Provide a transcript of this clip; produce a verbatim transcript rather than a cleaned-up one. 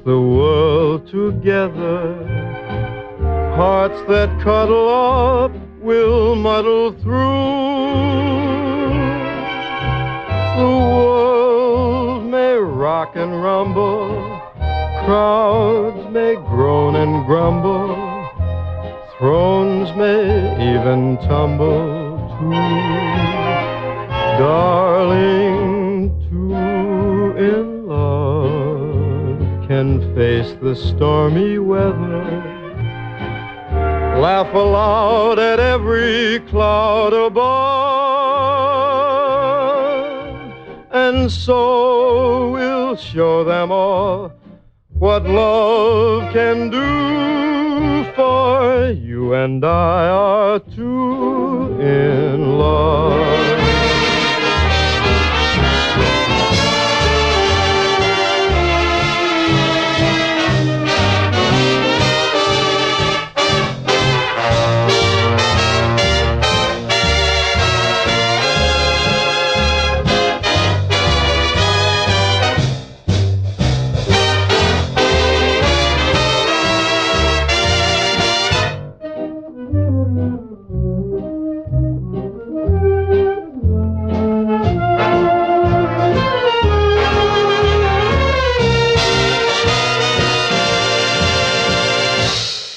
the world together. Hearts that cuddle up will muddle through. The world may rock and rumble, crowds may groan and grumble, thrones may even tumble too. Darling, two in love can face the stormy weather, laugh aloud at every cloud above, and so we'll show them all what love can do, for you and I are two in love.